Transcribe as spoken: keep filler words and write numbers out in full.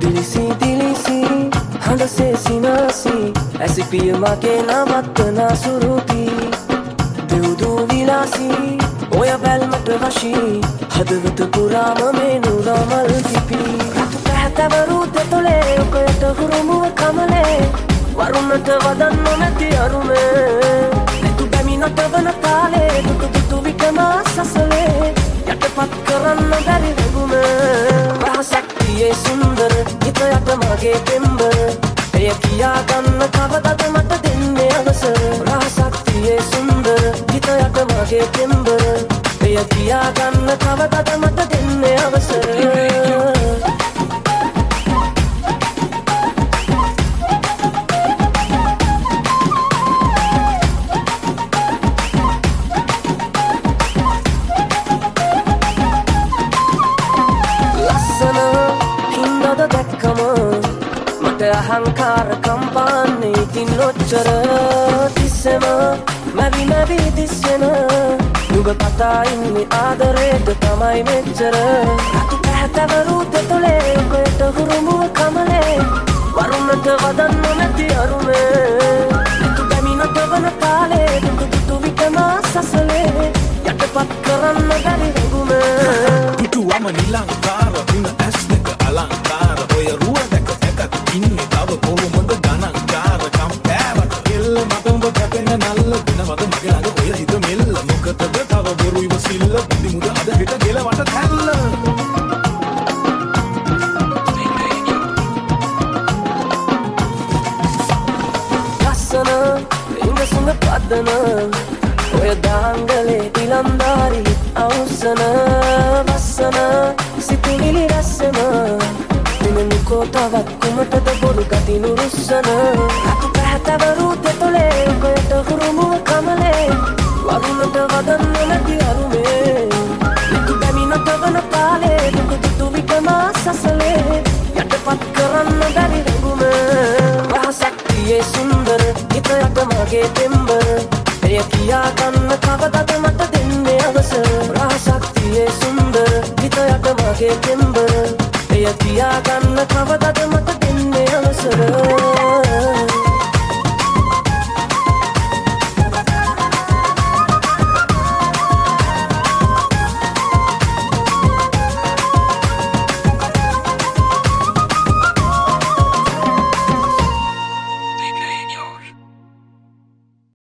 दिलिसी दिलिसी हंडसे सिनासी ऐसी पियमा के नावत्तना सुरूपी देवदू विलासी ओया बैलमट वशी हदवत पुराम मेनू रामल किपी रतु පැහැතවරු දෙතොලේ ඔකයට හුරුමුව කමලේ වරුණට වදන්න නැති අරුමේ දෙතු බැමිනට වන කාලේ දුක දුතු විකම සසලේ යටපත් කරන්න බැරි රැගුමේ රහසක්තියේ සුන්දර හිතයට මගේ පෙම්බර එය කියා ගන්න කවදද මට දෙන්නේ අවසර රහසක්තියේ සුන්දර හිතයට මගේ පෙම්බර එය කියා ගන්න කවදද මට දෙන්නේ අවසර අහංකාර කම්පාන්නේ ඉතින් ඔච්චර තිස්සෙම මැවි මැවි දිස්සෙන නුඹ කතා ඉන්නේ ආදරේට තමයි මෙච්චර රතු පැහැතවරු දෙතොලේ ඔකයට හුරුමුව කමලේ වරුණට වදන්න නැති අරුමේ දුක බැමිනට වන කාලේ දුක දුටු විකම සසලේ යටපත් කරන්න බැරි රැගුමේ දුටුවම නිලංකාර උන ඇස් දෙක අලංකාර ඔය රුව දැක ඉන්නේ තව කොහොමද ගණන්කාර කම්පෑවට එල්ල මට උඹ කැපෙන නල්ල වෙනවද මගේ ළඟ ඔය හිත මෙල්ල මොකටද තව බොරු ඉවසිල්ල පිටි මුද අද හිට ගෙලවට තැල්ල ලස්සන ඉංගසුම පදන ඔය දාංගලේ ඉලන්දාරි අවසන වස්සන සිතුවිලි රස්සම නුකෝ තවත් කුමටද බොරු ගතිනු රුස්සන රතු පැහැතවරු දෙතොලේ ඔකයට හුරුමුව කමලේ වරුණට වදන්න නැති අරුමේ දුක බැමිනට වන කාලේ දුක දුටු විකම සසලේ යටපත් කරන්න බැරි රැගුමේ රහසක්තියේ සුන්දර හිතයට මගේ පෙම්බර එය කියා ගන්න කවදද මට දෙන්නේ අවසර රහසක්තියේ සුන්දර හිතයට මගේ පෙම්බර එය කියා ගන්න කවදද මට දෙන්නේ අවසර